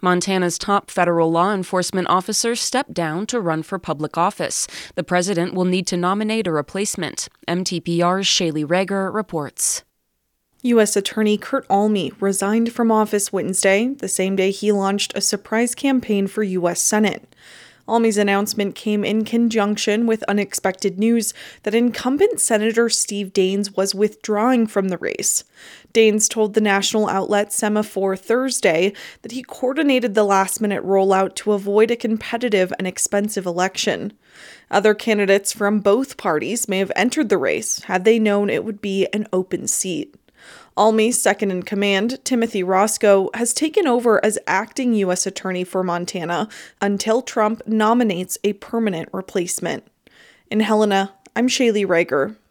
Montana's top federal law enforcement officer stepped down to run for public office. The president will need to nominate a replacement. MTPR's Shaylee Rager reports. U.S. Attorney Kurt Alme resigned from office Wednesday, the same day he launched a surprise campaign for U.S. Senate. Alme's announcement came in conjunction with unexpected news that incumbent Senator Steve Daines was withdrawing from the race. Daines told the national outlet Semaphore Thursday that he coordinated the last-minute rollout to avoid a competitive and expensive election. Other candidates from both parties may have entered the race had they known it would be an open seat. Alme's second-in-command, Timothy Roscoe, has taken over as acting U.S. Attorney for Montana until Trump nominates a permanent replacement. In Helena, I'm Shaylee Rager.